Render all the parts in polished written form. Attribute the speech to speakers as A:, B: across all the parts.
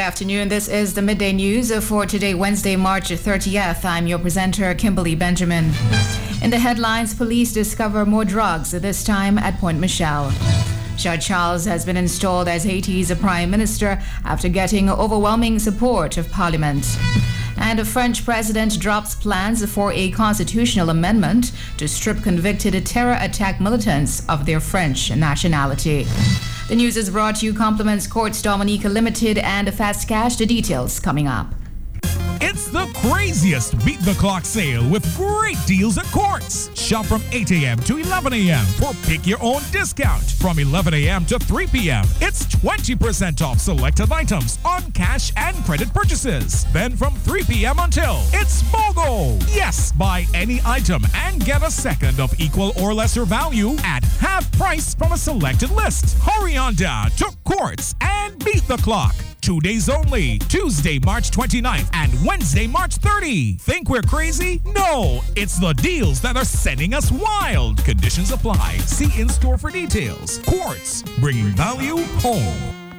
A: afternoon. This is the Midday News for today, Wednesday, March 30th. I'm your presenter, Kimberly Benjamin. In the headlines, police discover more drugs, this time at Point Michelle. Shah Charles has been installed as Haiti's Prime Minister after getting overwhelming support of Parliament. And a French president drops plans for a constitutional amendment to strip convicted terror attack militants of their French nationality. The news is brought to you compliments Courts Dominica Limited and Fast Cash. The details coming up.
B: It's the craziest Beat the Clock sale with great deals at Courts. Shop from 8 a.m. to 11 a.m. for pick your own discount. From 11 a.m. to 3 p.m. It's 20% off selected items on cash and credit purchases. Then from 3 p.m. until it's BOGO. Yes, buy any item and get a second of equal or lesser value at half price from a selected list. Hurry on down to Courts and beat the clock. 2 days only. Tuesday, March 29th and Wednesday, March 30. Think we're crazy? No, it's the deals that are sending us wild. Conditions apply. See in-store for details. Courts, bringing value home.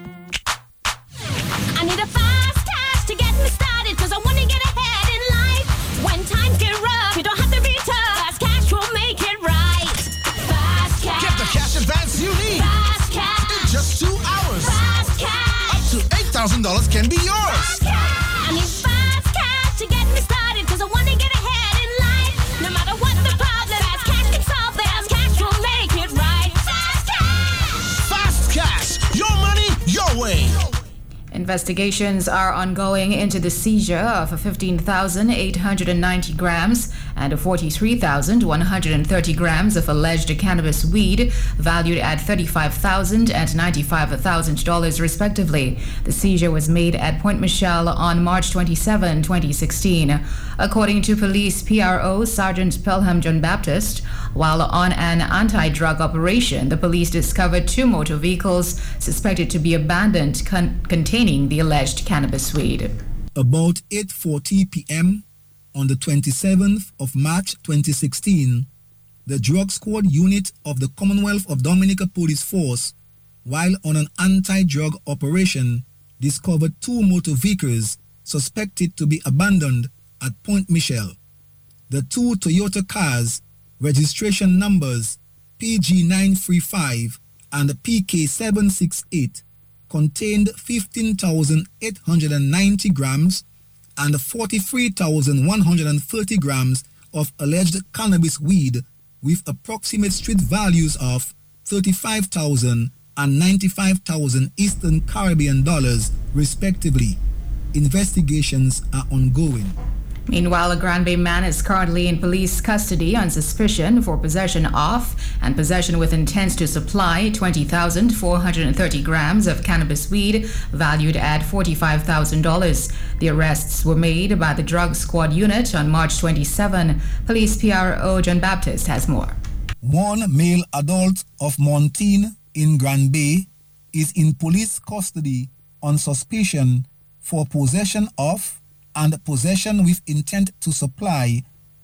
C: I need a fast cash to get me started because I want to get ahead in life. When times get rough, you don't have to be tough. Fast cash will make it right. Fast cash.
D: Get the cash advance you need.
C: Fast cash.
D: In just 2 hours.
C: Fast cash.
D: Up to $8,000 can be yours.
C: Fast cash. I need fast cash to get me started because I want to get ahead in life. No matter what the problem, fast cash can solve it. Fast cash will make it right. Fast cash.
D: Fast cash. Your money, your way.
A: Investigations are ongoing into the seizure of 15,890 grams and 43,130 grams of alleged cannabis weed valued at $35,000 and $95,000 respectively. The seizure was made at Point Michelle on March 27, 2016. According to police PRO Sergeant Pelham John Baptist, while on an anti-drug operation, the police discovered 2 motor vehicles suspected to be abandoned containing the alleged cannabis weed.
E: About 8:40 p.m. on the 27th of March 2016, the Drug Squad unit of the Commonwealth of Dominica Police Force, while on an anti-drug operation, discovered 2 motor vehicles suspected to be abandoned at Point Michelle. The 2 Toyota cars, registration numbers PG935 and PK768, contained 15,890 grams and 43,130 grams of alleged cannabis weed with approximate street values of $35,000 and $95,000 Eastern Caribbean dollars, respectively. Investigations are ongoing.
A: Meanwhile, a Grand Bay man is currently in police custody on suspicion for possession of and possession with intent to supply 20,430 grams of cannabis weed valued at $45,000. The arrests were made by the Drug Squad unit on March 27. Police PRO John Baptist has more.
E: One male adult of Montine in Grand Bay is in police custody on suspicion for possession of and possession with intent to supply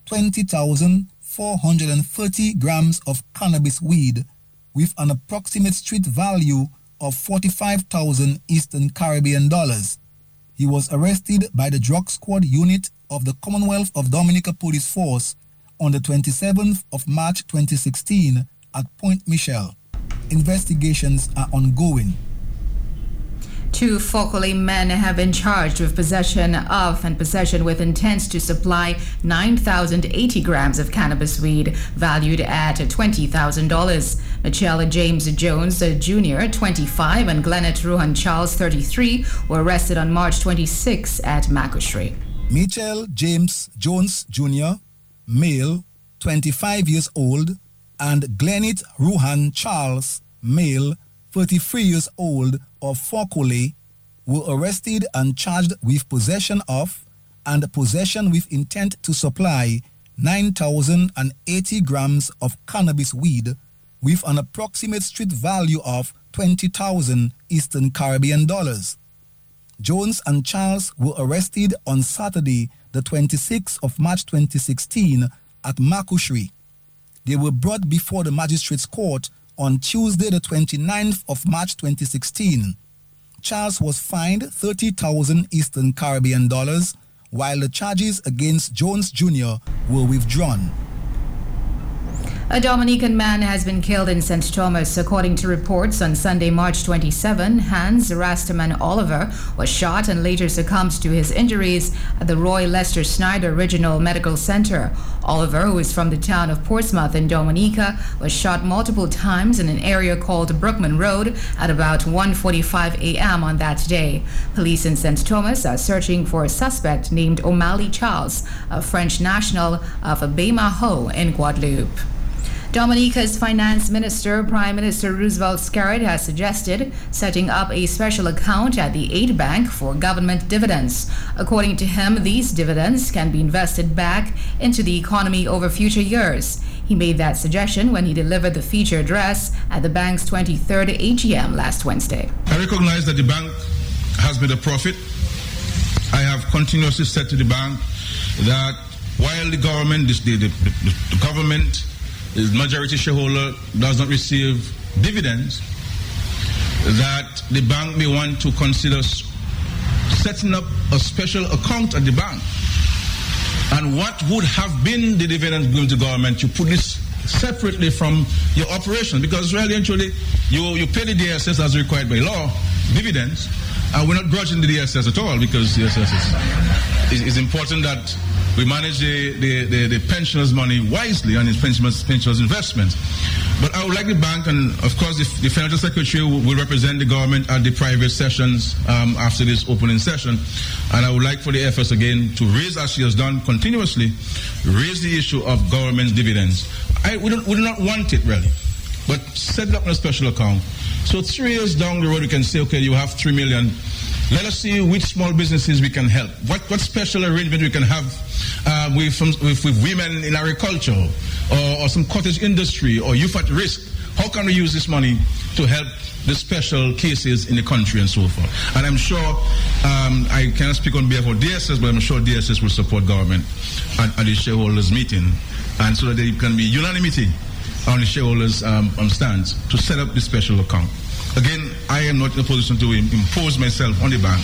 E: 20,430 grams of cannabis weed with an approximate street value of $45,000 Eastern Caribbean dollars. He was arrested by the Drug Squad unit of the Commonwealth of Dominica Police Force on the 27th of March 2016 at Point Michelle. Investigations are ongoing.
A: 2 Focally men have been charged with possession of and possession with intent to supply 9,080 grams of cannabis weed valued at $20,000. Michelle James Jones Jr., 25, and Glennet Ruhan Charles, 33, were arrested on March 26 at Macushri.
E: Mitchell James Jones Jr., male, 25 years old, and Glennet Ruhan Charles, male, 33 years old, of Focally, were arrested and charged with possession of and possession with intent to supply 9,080 grams of cannabis weed with an approximate street value of $20,000 Eastern Caribbean dollars. Jones and Charles were arrested on Saturday, the 26th of March 2016 at Macushri. They were brought before the Magistrates Court on Tuesday, the 29th of March 2016. Charles was fined 30,000 Eastern Caribbean dollars, while the charges against Jones Jr. were withdrawn.
A: A Dominican man has been killed in St. Thomas. According to reports, on Sunday, March 27, Hans Rastaman Oliver was shot and later succumbed to his injuries at the Roy Lester Snyder Regional Medical Center. Oliver, who is from the town of Portsmouth in Dominica, was shot multiple times in an area called Brookman Road at about 1:45 a.m. on that day. Police in St. Thomas are searching for a suspect named O'Malley Charles, a French national of Baie-Mahault in Guadeloupe. Dominica's finance minister, Prime Minister Roosevelt Skerrit, has suggested setting up a special account at the Aid Bank for government dividends. According to him, these dividends can be invested back into the economy over future years. He made that suggestion when he delivered the feature address at the bank's 23rd AGM last Wednesday.
F: I recognize that the bank has made a profit. I have continuously said to the bank that while the government, the government, the majority shareholder does not receive dividends, that the bank may want to consider setting up a special account at the bank. And what would have been the dividend given to government, you put this separately from your operation, because really and truly you pay the DSS as required by law, dividends, and we're not grudging the DSS at all, because DSS is important that we manage the pensioners' money wisely and pensioners' investments. But I would like the bank, and of course the financial secretary will represent the government at the private sessions after this opening session. And I would like for the FS again to raise, as she has done continuously, raise the issue of government dividends. We do not want it really, but set it up in a special account. So 3 years down the road, we can say, okay, you have 3 million. Let us see which small businesses we can help. What special arrangement we can have with women in agriculture, or some cottage industry, or youth at risk. How can we use this money to help the special cases in the country and so forth? And I'm sure, I cannot speak on behalf of DSS, but I'm sure DSS will support government at the shareholders meeting, and so that there can be unanimity on the shareholders' stance to set up this special account. Again, I am not in a position to impose myself on the bank.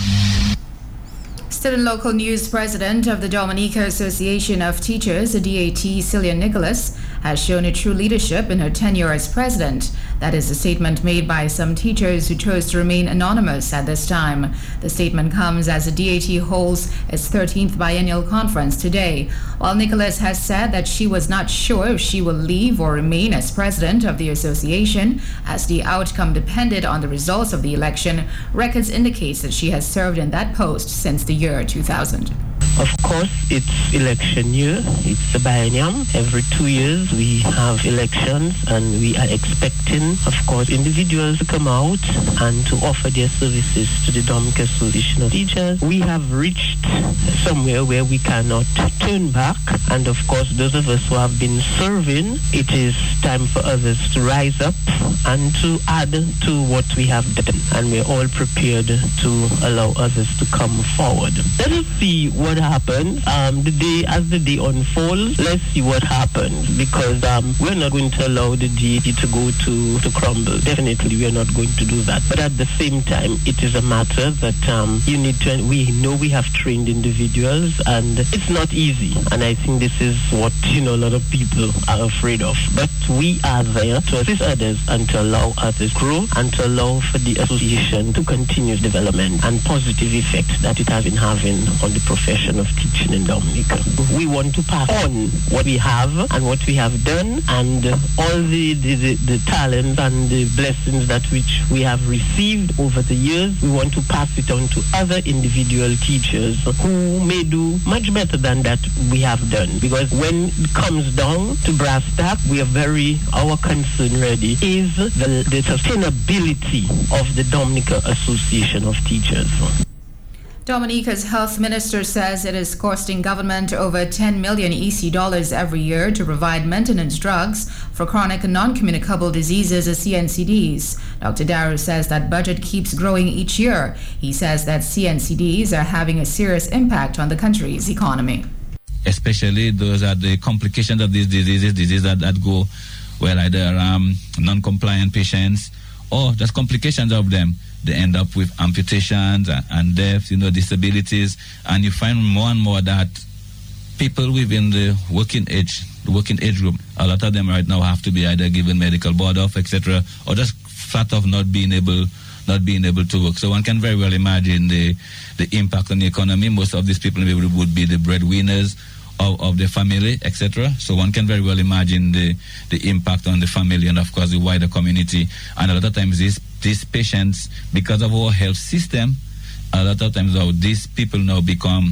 A: Still in local news, President of the Dominica Association of Teachers, DAT, Celia Nicholas, has shown a true leadership in her tenure as president. That is a statement made by some teachers who chose to remain anonymous at this time. The statement comes as the DAT holds its 13th biennial conference today. While Nicholas has said that she was not sure if she will leave or remain as president of the association, as the outcome depended on the results of the election, records indicates that she has served in that post since the year 2000.
G: Of course, it's election year. It's a biennium. Every 2 years we have elections, and we are expecting, of course, individuals to come out and to offer their services to the Dominica Association of Teachers. We have reached somewhere where we cannot turn back, and of course, those of us who have been serving, it is time for others to rise up and to add to what we have done, and we're all prepared to allow others to come forward. Let us see what happens as the day unfolds. Let's see what happens, because we're not going to allow the DAT to go to crumble. Definitely we are not going to do that. But at the same time, it is a matter that you need to, we know we have trained individuals, and it's not easy, and I think this is what a lot of people are afraid of. But we are there to assist others and to allow others grow, and to allow for the association to continue development and positive effect that it has been having on the profession of teaching in Dominica. We want to pass on what we have and what we have done, and all the talents and the blessings that which we have received over the years. We want to pass it on to other individual teachers who may do much better than that we have done, because when it comes down to brass tack, our concern really is the sustainability of the Dominica Association of Teachers.
A: Dominica's health minister says it is costing government over 10 million EC dollars every year to provide maintenance drugs for chronic non-communicable diseases, CNCDs. Dr. Darrow says that budget keeps growing each year. He says that CNCDs are having a serious impact on the country's economy.
H: Especially those are the complications of these diseases that go, well, either non-compliant patients or just complications of them. they end up with amputations and death, disabilities, and you find more and more that people within the working age group, a lot of them right now have to be either given medical board off, etc., or just flat off not being able to work. So one can very well imagine the impact on the economy. Most of these people would be the breadwinners of their family, etc. So one can very well imagine the impact on the family and of course the wider community. And a lot of times these patients, because of our health system, a lot of times these people now become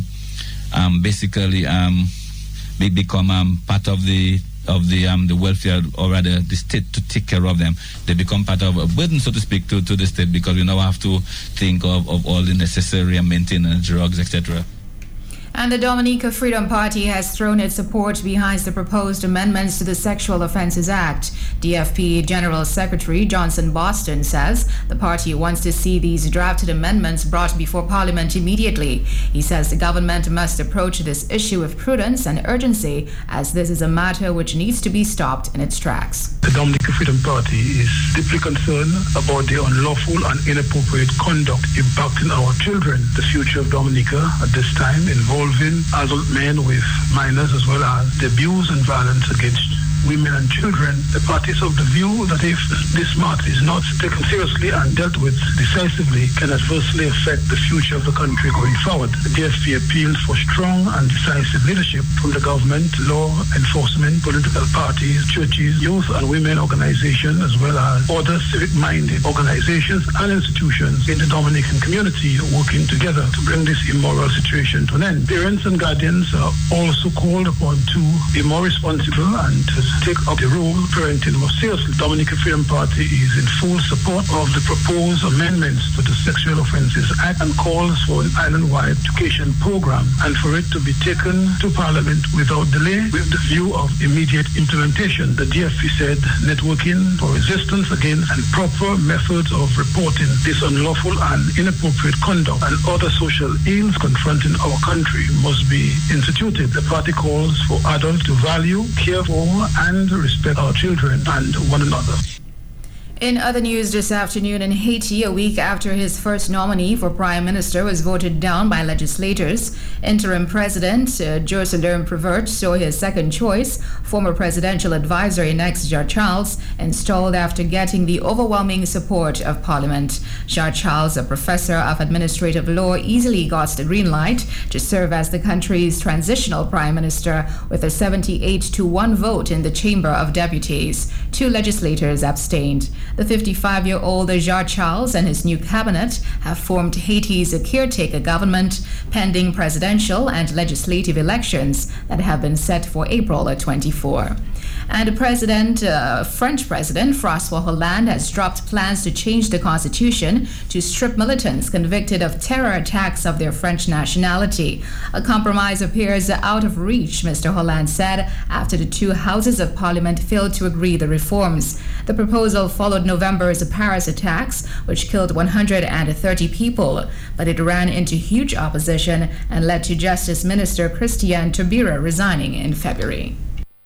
H: part of the welfare, or rather the state to take care of them. They become part of a burden, so to speak, to the state, because we now have to think of all the necessary maintenance, drugs, etc.
A: And the Dominica Freedom Party has thrown its support behind the proposed amendments to the Sexual Offences Act. DFP General Secretary Johnson Boston says the party wants to see these drafted amendments brought before Parliament immediately. He says the government must approach this issue with prudence and urgency, as this is a matter which needs to be stopped in its tracks.
I: The Dominica Freedom Party is deeply concerned about the unlawful and inappropriate conduct impacting our children. The future of Dominica at this time involving adult men with minors, as well as the abuse and violence against women and children. The party is of the view that if this matter is not taken seriously and dealt with decisively, can adversely affect the future of the country going forward. The DFP appeals for strong and decisive leadership from the government, law enforcement, political parties, churches, youth and women organizations, as well as other civic-minded organizations and institutions in the Dominican community working together to bring this immoral situation to an end. Parents and guardians are also called upon to be more responsible and to take up the role of parenting more seriously. Dominica Freedom Party is in full support of the proposed amendments to the Sexual Offences Act and calls for an island-wide education program and for it to be taken to Parliament without delay with the view of immediate implementation. The DFP said networking for resistance against and proper methods of reporting this unlawful and inappropriate conduct and other social ills confronting our country must be instituted. The party calls for adults to value, care for, and respect our children and one another.
A: In other news this afternoon, in Haiti, a week after his first nominee for prime minister was voted down by legislators, interim president Jocelyn Prévert saw his second choice, former presidential advisor-elect Jacques Charles, installed after getting the overwhelming support of Parliament. Jacques Charles, a professor of administrative law, easily got the green light to serve as the country's transitional prime minister with a 78-1 vote in the Chamber of Deputies. 2 legislators abstained. The 55-year-old Jacques Charles and his new cabinet have formed Haiti's caretaker government pending presidential and legislative elections that have been set for April 24. And French President François Hollande has dropped plans to change the constitution to strip militants convicted of terror attacks of their French nationality. A compromise appears out of reach, Mr. Hollande said, after the 2 houses of parliament failed to agree the reforms. The proposal followed November's Paris attacks, which killed 130 people, but it ran into huge opposition and led to Justice Minister Christiane Taubira resigning in February.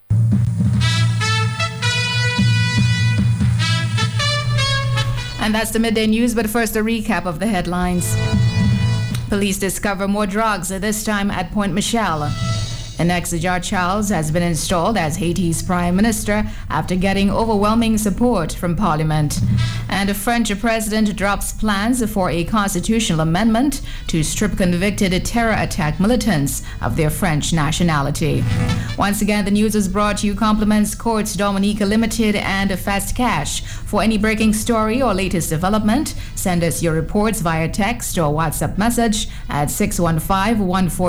A: And that's the midday news, but first a recap of the headlines. Police discover more drugs, this time at Point Michel. The next Jacques Charles has been installed as Haiti's prime minister after getting overwhelming support from Parliament. And the French president drops plans for a constitutional amendment to strip convicted terror attack militants of their French nationality. Once again, the news is brought to you compliments Courts Dominica Limited and Fast Cash. For any breaking story or latest development, send us your reports via text or WhatsApp message at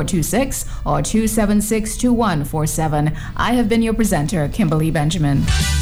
A: 615-1426 or 276-2147. I have been your presenter, Kimberly Benjamin.